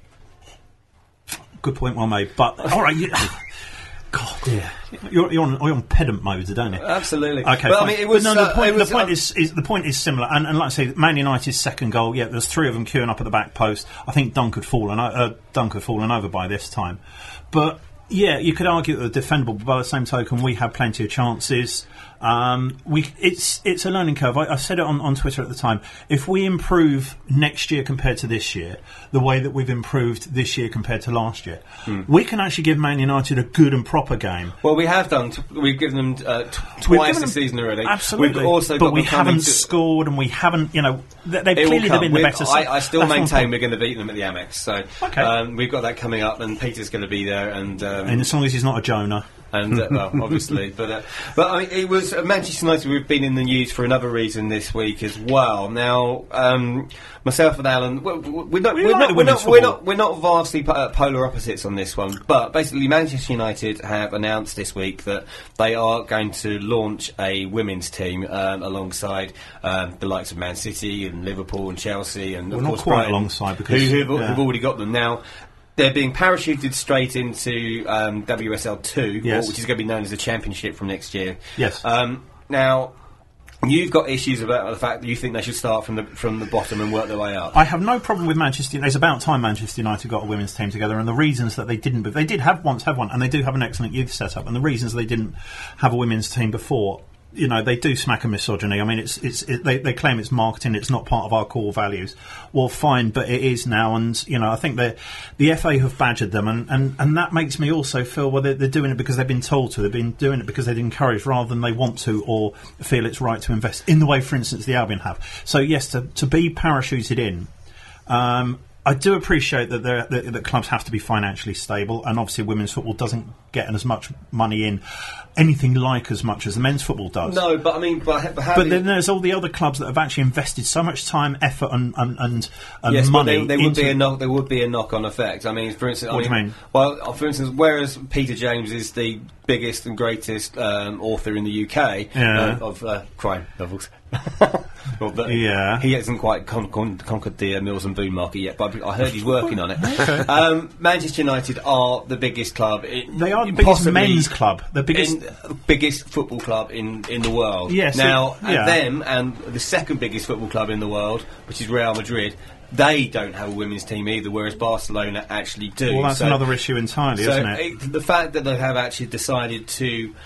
Good point, well made. But, all right, God, yeah. You're on pedant mode, don't you? Absolutely. Okay, but I mean, it was... the point is similar. And like I say, Man United's second goal, yeah, there's three of them queuing up at the back post. I think Dunk had fallen over by this time. But, yeah, you could argue that they're defendable, but by the same token, we had plenty of chances. It's a learning curve. I said it on Twitter at the time. If we improve next year compared to this year, the way that we've improved this year compared to last year, we can actually give Man United a good and proper game. Well, we have done. We've given them twice this season already. Absolutely. We've also but we haven't scored, and we haven't. They've clearly been the better side. I still maintain we're going to beat them at the Amex. So okay. We've got that coming up, and Peter's going to be there. And as long as he's not a Jonah. And well, obviously, but I mean, it was Manchester United. We've been in the news for another reason this week as well. Now, myself and Alan, we're not vastly polar opposites on this one. But basically, Manchester United have announced this week that they are going to launch a women's team alongside the likes of Man City and Liverpool and Chelsea and of course Brighton, alongside because who've already got them now. They're being parachuted straight into WSL 2, which is going to be known as the Championship from next year. Yes. Now, you've got issues about the fact that you think they should start from the bottom and work their way up. I have no problem with Manchester United. It's about time Manchester United got a women's team together, and the reasons that they didn't, but they did once have one, and they do have an excellent youth setup, and the reasons they didn't have a women's team before, they do smack of misogyny. I mean, they claim it's marketing, it's not part of our core values. Well, fine, but it is now, and I think the FA have badgered them, and that makes me also feel they're doing it because they've been told to. They've been doing it because they're encouraged rather than they want to or feel it's right to invest in the way, for instance, the Albion have. So yes, to be parachuted in. I do appreciate that clubs have to be financially stable, and obviously women's football doesn't get as much money in, anything like as much as the men's football does. No, but I mean, but then there's all the other clubs that have actually invested so much time, effort, and yes, money. But there would be a knock-on effect. I mean, for instance, what do you mean? Well, for instance, whereas Peter James is the biggest and greatest author in the UK of crime novels. Well, he hasn't quite conquered the Mills and Boon market yet, but I heard he's working on it. Manchester United are the biggest club. They are the biggest men's club, the biggest football club in the world. Yes. Now, them and the second biggest football club in the world, which is Real Madrid, they don't have a women's team either, whereas Barcelona actually do. Well, that's another issue entirely, isn't it? The fact that they have actually decided to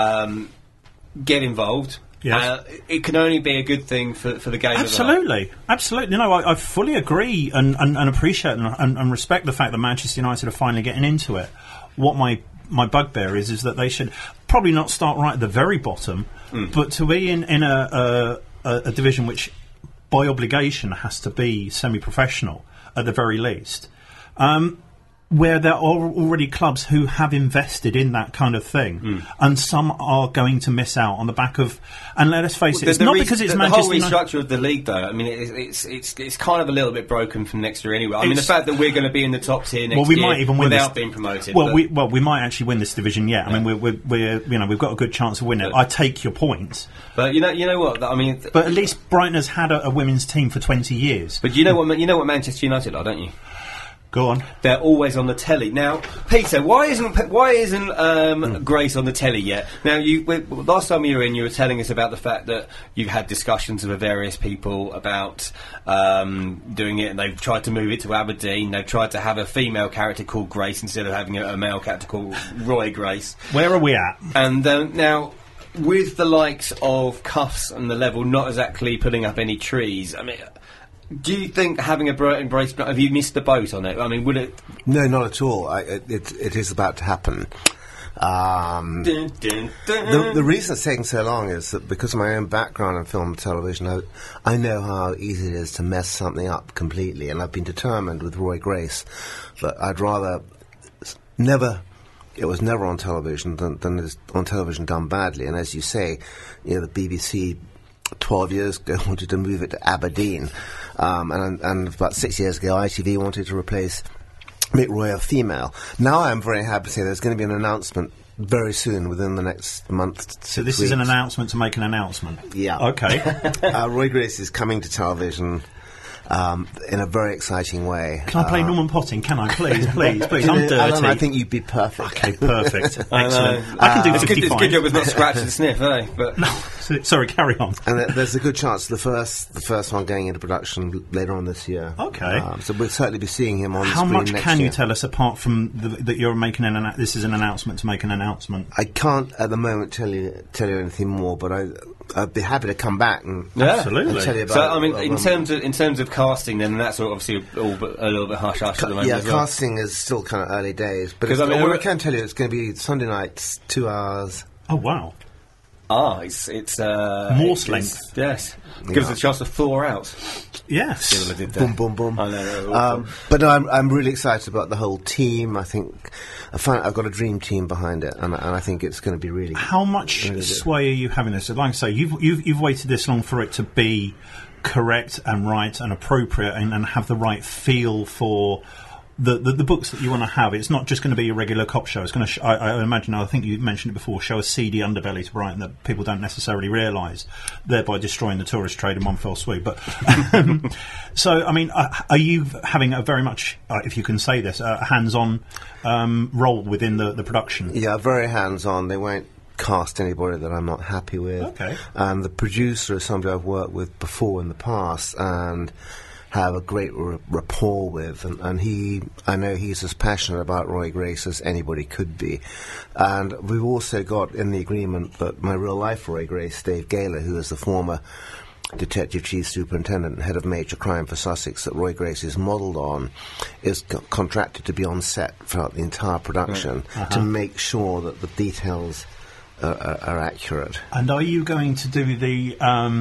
get involved. Yes. It can only be a good thing for the game. Absolutely. No, I fully agree and appreciate and respect the fact that Manchester United are finally getting into it. What my bugbear is that they should probably not start right at the very bottom, but to be in a division which, by obligation, has to be semi-professional at the very least. Where there are already clubs who have invested in that kind of thing, and some are going to miss out on the back of. And let us face it, it's not because it's Manchester United. The whole restructure of the league, though, I mean, it's kind of a little bit broken from next year anyway. I mean, the fact that we're going to be in the top tier next year might even win without being promoted. We might actually win this division yet. Yeah. I mean, we've got a good chance of winning it. I take your point, but you know what? I mean, but at least Brighton has had a women's team for 20 years. But you know what Manchester United are, don't you? Go on. They're always on the telly. Now, Peter, why isn't Grace on the telly yet? Now, last time you were in, you were telling us about the fact that you've had discussions with various people about doing it, and they've tried to move it to Aberdeen. They've tried to have a female character called Grace instead of having a male character called Roy Grace. Where are we at? And now, with the likes of Cuffs and the Level not exactly putting up any trees, I mean, do you think having a embrace? Have you missed the boat on it? I mean, would it? No, not at all. It is about to happen. Dun, dun, dun. The reason it's taking so long is that because of my own background in film and television, I know how easy it is to mess something up completely, and I've been determined with Roy Grace that I'd rather never. It was never on television than it's on television done badly. And as you say, the BBC 12 years ago wanted to move it to Aberdeen, and about 6 years ago ITV wanted to make Roy a female. Now I'm very happy to say there's going to be an announcement very soon, within the next month. So this is an announcement to make an announcement? Yeah. Okay. Roy Grace is coming to television. in a very exciting way. Can I play Norman Potting? Can I? Please. I'm dirty. Alan, I think you'd be perfect. Okay, perfect. Excellent. I can do 55. It's good job it's not scratch and sniff, eh? But No, sorry, carry on. And there's a good chance the first one going into production later on this year. Okay. So we'll certainly be seeing him on How screen much next can year. you tell us apart from that you're making this is an announcement to make an announcement? I can't at the moment tell you anything more, but I'd be happy to come back and Absolutely. and tell you about so, it. I mean, in terms of casting, then that's obviously all but a little bit hush hush at the moment. Yeah, as well. casting is still kind of early days, but 'Cause, I mean, what I can tell you, it's going to be Sunday nights, 2 hours. Oh, wow. It's Morse length. Yes, gives us a chance to thaw out. Yes. See what I did there? Boom, boom, boom. I know. But no, I'm really excited about the whole team. I think I've got a dream team behind it, and I think it's going to be really. How much sway are you having this? Like I say, you've waited this long for it to be correct and right and appropriate and have the right feel for the books that you want to have. It's not just going to be a regular cop show. It's going to, I imagine, I think you mentioned it before, show a seedy underbelly to Brighton that people don't necessarily realise, thereby destroying the tourist trade in one fell swoop. But so, I mean, are you having a very much, if you can say this, a hands-on role within the production? Yeah, very hands-on. They won't cast anybody that I'm not happy with. Okay. And the producer is somebody I've worked with before in the past and have a great rapport with, and I know he's as passionate about Roy Grace as anybody could be. And we've also got in the agreement that my real life Roy Grace, Dave Gaylor, who is the former Detective Chief Superintendent and Head of Major Crime for Sussex that Roy Grace is modelled on, is contracted to be on set throughout the entire production to make sure that the details are accurate. And are you going to do the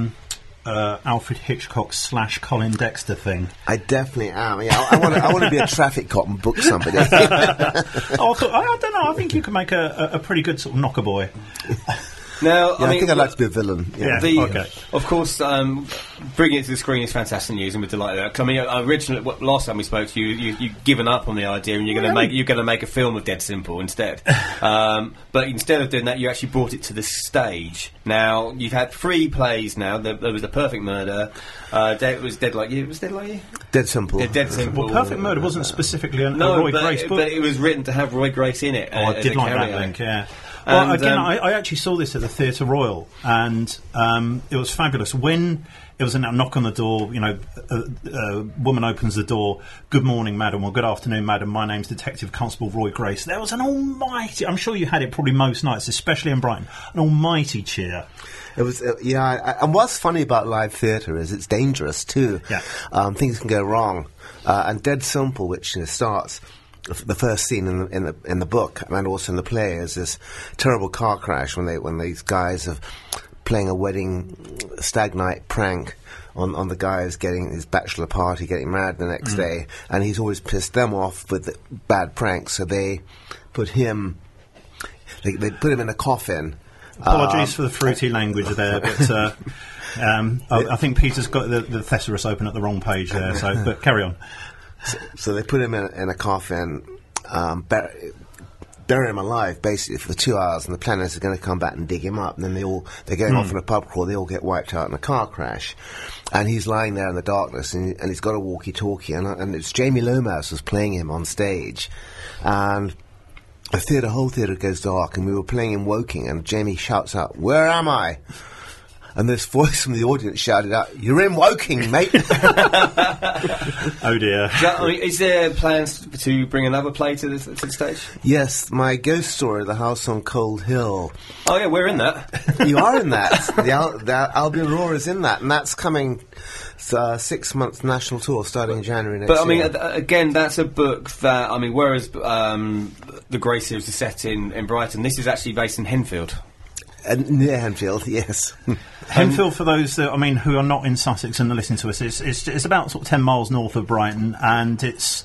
Alfred Hitchcock / Colin Dexter thing? I definitely am. Yeah, I want to be a traffic cop and book somebody. I don't know. I think you can make a pretty good sort of knocker boy. Now, Yeah, I think I'd like to be a villain. Yeah. Okay. Of course, bringing it to the screen is fantastic news, and we're delighted. With that. I mean, originally, last time we spoke to you, you've given up on the idea, and you're going to make a film of Dead Simple instead. But instead of doing that, you actually brought it to the stage. Now, you've had 3 plays now. There was The Perfect Murder. It was Dead Like You. Was Dead Like You? Dead Simple. Dead Simple. Well, Perfect Murder wasn't specifically a No, Roy Grace book. but it was written to have Roy Grace in it. I did like that link, yeah. Well, again, I actually saw this at the Theatre Royal, and it was fabulous. When it was a knock on the door, a woman opens the door, "Good morning, madam," or "Good afternoon, madam, my name's Detective Constable Roy Grace." There was an almighty, I'm sure you had it probably most nights, especially in Brighton, an almighty cheer. It was, and what's funny about live theatre is it's dangerous too. Yeah. Things can go wrong. And Dead Simple, which starts the first scene in the book and also in the play, is this terrible car crash when these guys are playing a wedding stag night prank on the guy who's getting his bachelor party, getting married the next day, and he's always pissed them off with the bad pranks, so they put him in a coffin. Apologies for the fruity language there, but I think Peter's got the thesaurus open at the wrong page there, but carry on. So they put him in a coffin, bury him alive, basically, for 2 hours, and the planners are going to come back and dig him up, and then they're going off on a pub crawl, they all get wiped out in a car crash. And he's lying there in the darkness, and he's got a walkie-talkie, and it's Jamie Lomas was playing him on stage, and the whole theatre goes dark, and we were playing in Woking, and Jamie shouts out, "Where am I?" And this voice from the audience shouted out, "You're in Woking, mate." Oh dear. Is there plans to bring another play to the stage? Yes, my ghost story, The House on Cold Hill. Oh yeah, we're in that. You are in that. The Albion Roar is in that, and that's coming. 6-month national tour starting in January next year. But I mean, again, that's a book that, I mean, whereas the Grey series is set in Brighton, this is actually based in Henfield. Near Henfield, yes. Henfield, for those that, who are not in Sussex and are listening to us, it's about sort of 10 miles north of Brighton, and it's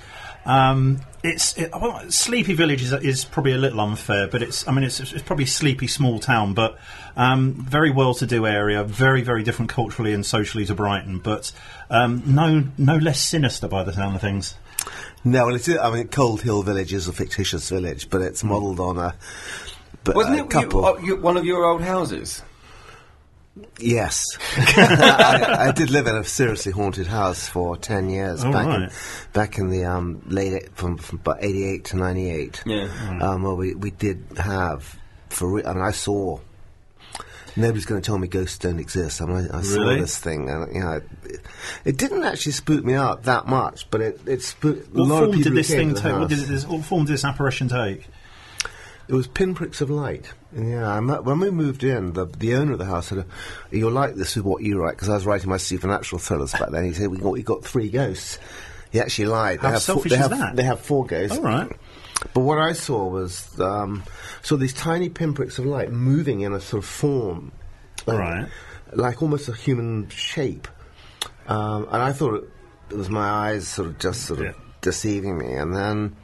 Sleepy Village is probably a little unfair, but it's probably a sleepy small town, but very well-to-do area, very, very different culturally and socially to Brighton, but no less sinister by the sound of things. No, well, Cold Hill Village is a fictitious village, but it's modelled on a Wasn't a it couple. one of your old houses? Yes. I did live in a seriously haunted house for 10 years back in the late, from about 88 to 98. Yeah. Well, we did have, and I saw, nobody's going to tell me ghosts don't exist. I mean, I saw this thing, and it didn't actually spook me out that much, but it spooked a lot of people. What form did this apparition take? It was pinpricks of light. Yeah, when we moved in, the owner of the house said, "You'll like this with what you write," because I was writing my supernatural thrillers back then. He said, "We got 3 ghosts." He actually lied. How selfish is that? They have 4 ghosts. All right. But what I saw was these tiny pinpricks of light moving in a sort of form, like almost a human shape. And I thought it was my eyes sort of deceiving me. And then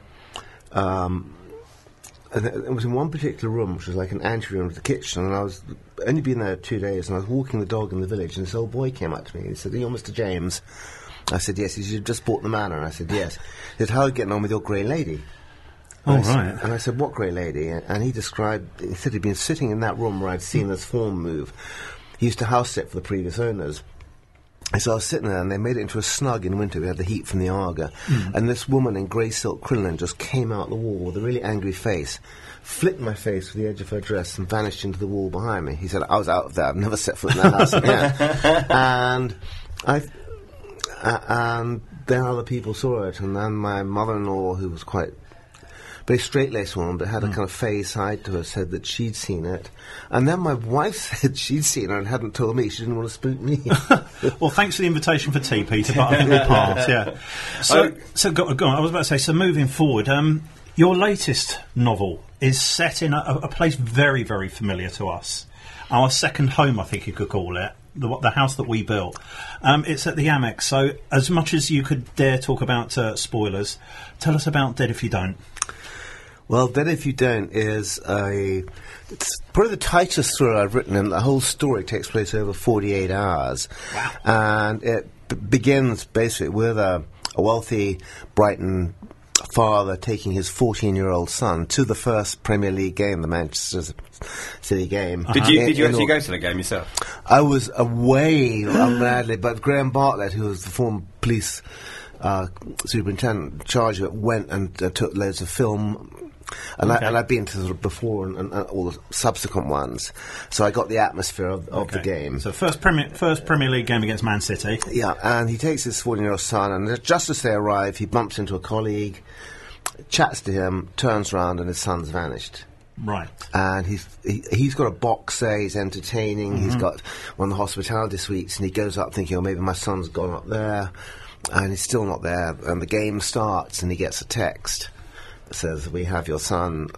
it was in one particular room, which was like an anteroom of the kitchen, and I was only been there 2 days, and I was walking the dog in the village, and this old boy came up to me, and he said, "Are you Mr. James?" I said, "Yes." He said, "You just bought the manor?" And I said, "Yes." He said, "How are you getting on with your grey lady?" And I said, "What grey lady?" And he said he'd been sitting in that room where I'd seen this form move. He used to house sit for the previous owners. So I was sitting there, and they made it into a snug in winter. We had the heat from the Arga. And this woman in grey silk crinoline just came out the wall with a really angry face, flicked my face with the edge of her dress, and vanished into the wall behind me. He said, "I was out of there. I've never set foot in that house again." And then other people saw it, and then my mother-in-law, who was quite very straight-laced woman, but had a kind of fey side to her, said that she'd seen it. And then my wife said she'd seen it and hadn't told me. She didn't want to spook me. Well, thanks for the invitation for tea, Peter, but I think we'll pass, yeah. So go on. I was about to say, so moving forward, your latest novel is set in a place very, very familiar to us. Our second home, I think you could call it. The house that we built. It's at the Amex, so as much as you could dare talk about spoilers, tell us about Dead If You Don't. Well, Dead If You Don't it's probably the tightest thriller I've written, and the whole story takes place over 48 hours. Wow. And it begins basically with a wealthy Brighton father taking his 14-year-old son to the first Premier League game, the Manchester City game. Did you actually go to the game yourself? I was away unmadly, but Graham Bartlett, who was the former police superintendent in charge of it, went and took loads of film. And I'd been to sort of before and all the subsequent ones, so I got the atmosphere of the game. So first Premier League game against Man City. Yeah, and he takes his 14-year-old son, and just as they arrive, he bumps into a colleague, chats to him, turns around, and his son's vanished. Right. And he's got a box there, he's entertaining, he's got one of the hospitality suites, and he goes up thinking, oh, maybe my son's gone up there, and he's still not there, and the game starts, and he gets a text. Says, "We have your son,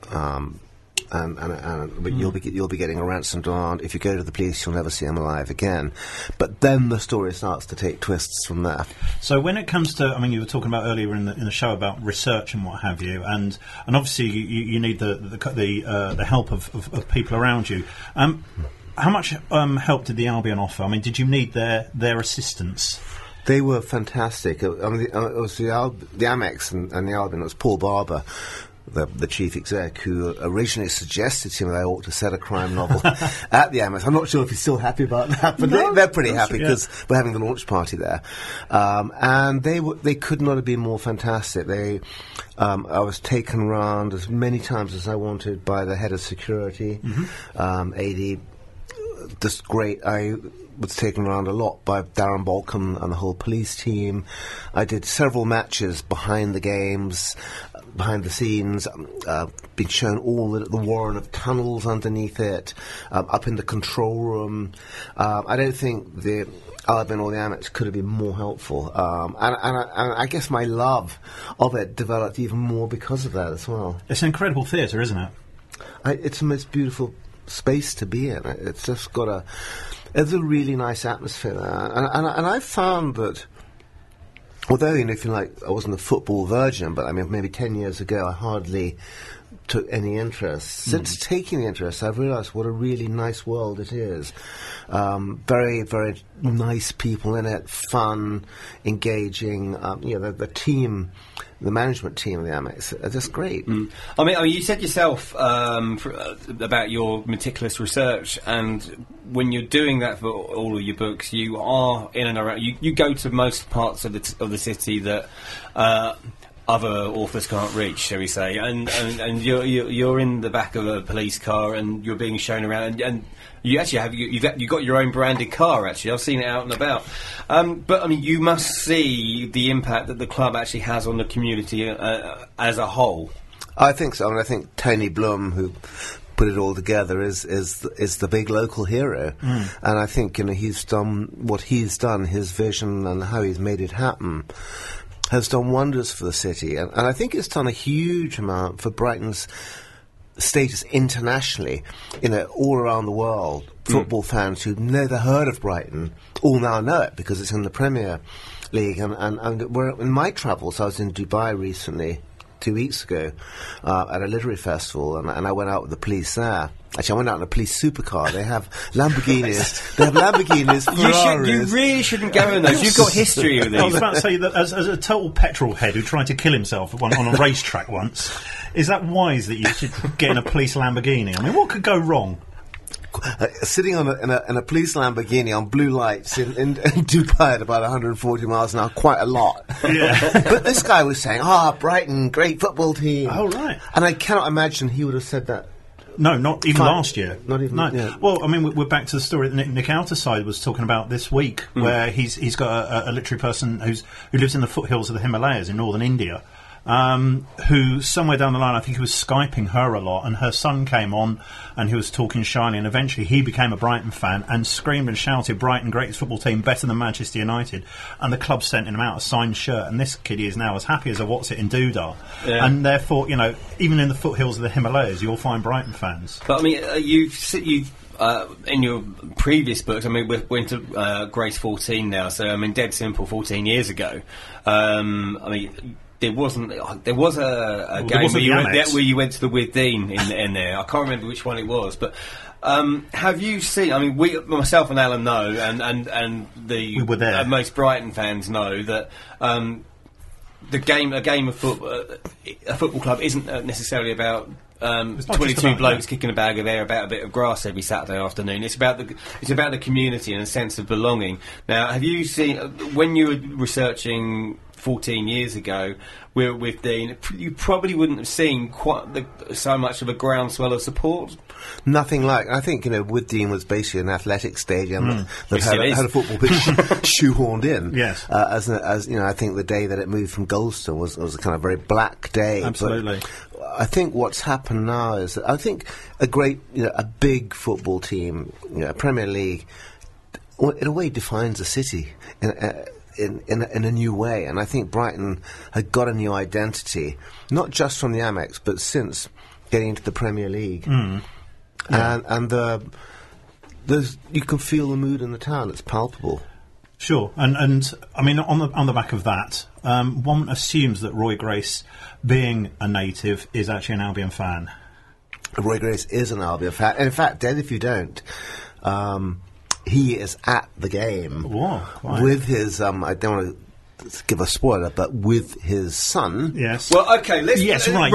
and you'll be getting a ransom demand. If you go to the police, you'll never see him alive again." But then the story starts to take twists from there. So when it comes to, I mean, you were talking about earlier in the show about research and what have you, and obviously you need the help of people around you. How much help did the Albion offer? I mean, did you need their assistance? They were fantastic. I mean, it was the Amex and the Albion. It was Paul Barber, the chief exec, who originally suggested to me that I ought to set a crime novel at the Amex. I'm not sure if he's still happy about that, but they're pretty happy because we're having the launch party there. And they could not have been more fantastic. I was taken around as many times as I wanted by the head of security, AD. Just great. I was taken around a lot by Darren Balcom and the whole police team. I did several matches behind the games, behind the scenes, been shown all the warren of tunnels underneath it, up in the control room. I don't think the Albion or the Amex could have been more helpful. And I guess my love of it developed even more because of that as well. It's an incredible theatre, isn't it? It's the most beautiful space to be in. It's just it's a really nice atmosphere there. And I found that, although, if you like, I wasn't a football virgin, but I mean, maybe 10 years ago, I hardly took any interest. Since taking the interest, I've realised what a really nice world it is. Very, very nice people in it, fun, engaging. The team, the management team of the Amex are just great. I mean, you said yourself about your meticulous research, and when you're doing that for all of your books, you are in and around. You go to most parts of the city that other authors can't reach, shall we say? And you're in the back of a police car, and you're being shown around, and you actually you've got your own branded car. Actually, I've seen it out and about. But I mean, you must see the impact that the club actually has on the community as a whole. I think so. I mean, I think Tony Bloom, who put it all together, is the big local hero, and I think he's done what he's done. His vision and how he's made it happen has done wonders for the city, and I think it's done a huge amount for Brighton's status internationally. All around the world, football fans who've never heard of Brighton all now know it because it's in the Premier League. And in my travels, I was in Dubai recently, 2 weeks ago, at a literary festival, and I went out with the police there. Actually, I went out in a police supercar. They have Lamborghinis. Ferraris. You really shouldn't go in those. You've got history with these. I was about to say that as a total petrol head who tried to kill himself on a racetrack once, is that wise that you should get in a police Lamborghini? I mean, what could go wrong? Sitting in a police Lamborghini on blue lights in Dubai at about 140 miles an hour, quite a lot. Yeah. But this guy was saying, Brighton, great football team. Oh, right. And I cannot imagine he would have said that. No, not even last year. Not even. No. Yeah. Well, I mean, we're back to the story that Nick Outerside was talking about this week, where he's got a literary person who lives in the foothills of the Himalayas in northern India, who somewhere down the line, I think he was Skyping her a lot, and her son came on and he was talking shyly, and eventually he became a Brighton fan and screamed and shouted, "Brighton, greatest football team, better than Manchester United," and the club sent him out a signed shirt, and this kiddie is now as happy as a what's it in Doodah. Yeah. And therefore, even in the foothills of the Himalayas, you'll find Brighton fans. But I mean, you've in your previous books, I mean, we're into Grace 14 now, so I mean, dead simple, 14 years ago. I mean, there was a game where you went to the With Dean in there. I can't remember which one it was, but have you seen? I mean, myself and Alan know, and we were there. Most Brighton fans know that a game of football, a football club isn't necessarily about 22 blokes kicking a bag of air about a bit of grass every Saturday afternoon. It's about the community and a sense of belonging. Now, have you seen, when you were researching 14 years ago with Dean, you probably wouldn't have seen quite so much of a groundswell of support? Nothing like. I think, With Dean was basically an athletic stadium that had a football pitch shoehorned in. Yes. As I think the day that it moved from Goldstone was a kind of very black day. Absolutely. But I think what's happened now is that I think a big football team, a Premier League, in a way defines a city in a new way, and I think Brighton had got a new identity, not just from the Amex, but since getting into the Premier League. Yeah. And you can feel the mood in the town; it's palpable. Sure, and I mean, on the back of that, one assumes that Roy Grace, being a native, is actually an Albion fan. Roy Grace is an Albion fan, and in fact, dead if you don't. He is at the game with his. I don't want to give a spoiler, but with his son. Yes. Well, okay. We've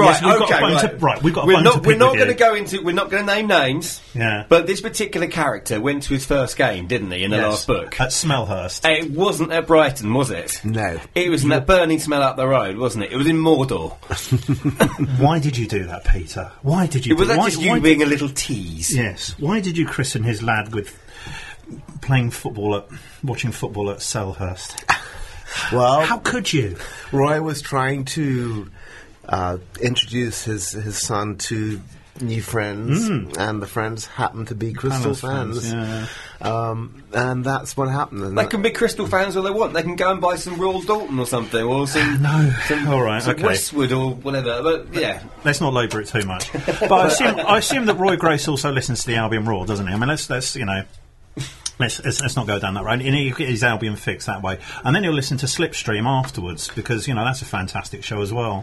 got. We're not going to go into. We're not going to name names. Yeah. But this particular character went to his first game, didn't he? In the last book at Smelhurst. It wasn't at Brighton, was it? No. It was in that burning smell up the road, wasn't it? It was in Mordor. Why did you do that, Peter? Why did you? Was that just you being a little tease? Yes. Why did you christen his lad with watching football at Selhurst? Well, how could you? Roy was trying to introduce his son to new friends, and the friends happened to be Crystal fans. Yeah. And that's what happened. And they can be Crystal fans all they want. They can go and buy some Royal Dalton or something, or some all right, some okay. Westwood or whatever. But yeah, let's not labour it too much. But I assume that Roy Grace also listens to the Albion Roar, doesn't he? I mean, let's Let's not go down that road. He'll get his Albion fix that way, and then he'll listen to Slipstream afterwards because that's a fantastic show as well.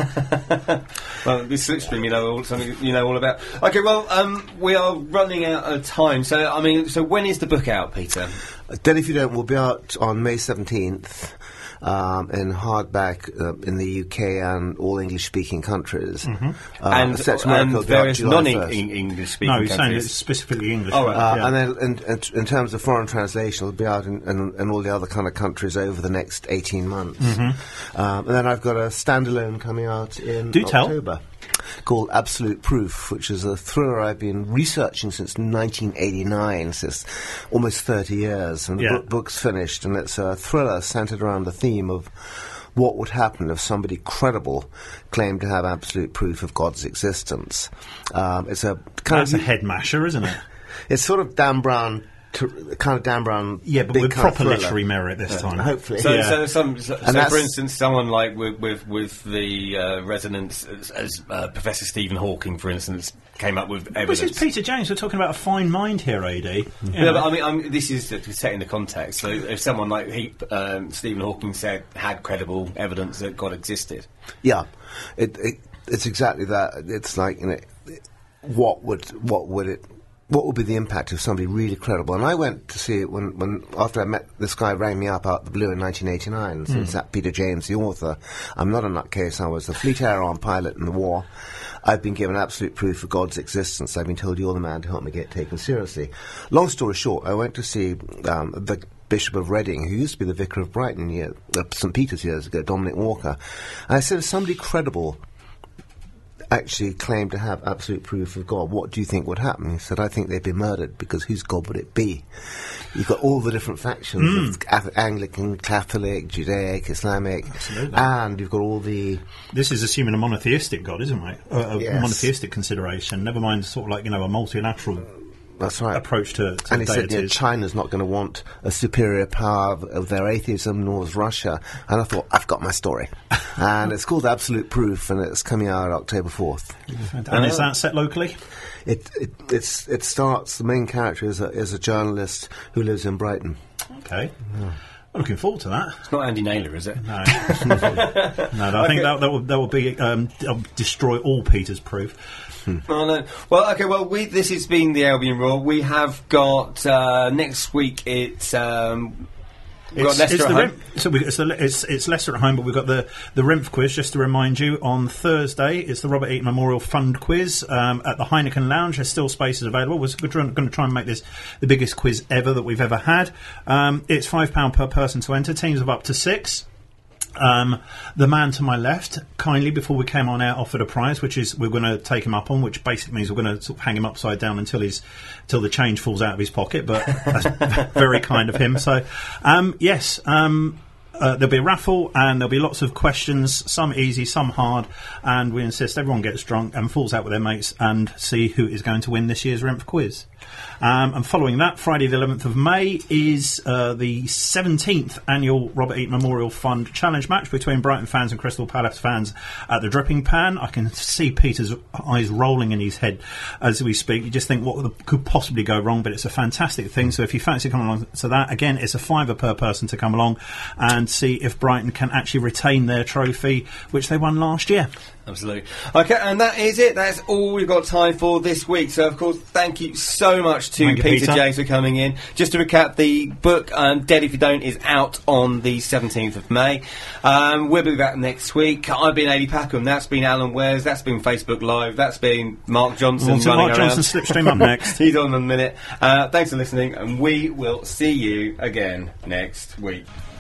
Well, this Slipstream, something you know all about. Okay, well, we are running out of time. So when is the book out, Peter? Dead If You Don't will be out on May 17th. In hardback in the UK and all English-speaking countries, and various non-English-speaking countries. No, he's saying it's specifically English. Oh, right. And then in terms of foreign translation, it'll be out in all the other kind of countries over the next 18 months. And then I've got a standalone coming out in October. Called Absolute Proof, which is a thriller I've been researching since 1989, since almost 30 years, and the book's finished, and it's a thriller centered around the theme of what would happen if somebody credible claimed to have absolute proof of God's existence. It's a kind That's a head masher, isn't it? It's sort of Dan Brown. Kind of Dan Brown, yeah, but with proper literary merit this time. Hopefully, so for instance, someone like with the resonance as Professor Stephen Hawking, for instance, came up with evidence. This is Peter James. We're talking about a fine mind here, AD. Yeah, but I mean, this is to set in the context. So, if someone like Stephen Hawking had credible evidence that God existed, it's exactly that. It's like what would be the impact of somebody really credible? And I went to see it when after I met this guy, rang me up out the blue in 1989. So it's that Peter James, the author. I'm not a nutcase. I was a Fleet Air Arm pilot in the war. I've been given absolute proof of God's existence. I've been told you're the man to help me get taken seriously. Long story short, I went to see the Bishop of Reading, who used to be the Vicar of Brighton, St. Peter's years ago, Dominic Walker. And I said, if somebody credible actually claimed to have absolute proof of God, what do you think would happen? He said, I think they'd be murdered, because whose God would it be? You've got all the different factions, Anglican, Catholic, Judaic, Islamic, and you've got all the... This is assuming a monotheistic God, isn't it? Yes. Monotheistic consideration, never mind sort of like, a multilateral... That's right. Approach to and he deities. said, China's not going to want a superior power of their atheism, nor is Russia. And I thought, I've got my story. And it's called Absolute Proof, and it's coming out October 4th. And is that set locally? It starts, the main character is a journalist who lives in Brighton. Okay. Yeah. I'm looking forward to that. It's not Andy Naylor, is it? No. No, I think that will be destroy all Peter's proof. Oh, no. Well, okay. Well, this has been the Albion Roar. We have got next week. It's Leicester at home. It's Leicester at home, but we've got the RIMF quiz. Just to remind you, on Thursday it's the Robert Eaton Memorial Fund quiz at the Heineken Lounge. There's still spaces available. We're going to try and make this the biggest quiz ever that we've ever had. It's £5 per person to enter. Teams of up to 6. The man to my left, kindly, before we came on air, offered a prize, which is we're going to take him up on, which basically means we're going to sort of hang him upside down until the change falls out of his pocket. But that's very kind of him. So, yes. There'll be a raffle and there'll be lots of questions, some easy, some hard, and we insist everyone gets drunk and falls out with their mates and see who is going to win this year's RIMF quiz. And following that, Friday the 11th of May is the 17th annual Robert Eaton Memorial Fund Challenge match between Brighton fans and Crystal Palace fans at the Dripping Pan. I can see Peter's eyes rolling in his head as we speak. You just think what could possibly go wrong, but it's a fantastic thing. So if you fancy coming along to that, again, it's a £5 per person to come along and see if Brighton can actually retain their trophy, which they won last year. Absolutely. Okay, and that is it. That's all we've got time for this week. So, of course, thank you so much to Peter James for coming in. Just to recap, the book, Dead If You Don't, is out on the 17th of May. We'll be back next week. I've been Adi Packham. That's been Alan Wares. That's been Facebook Live. That's been Mark Johnson running Mark around. Johnson, Slipstream up next. He's on in a minute. Thanks for listening, and we will see you again next week.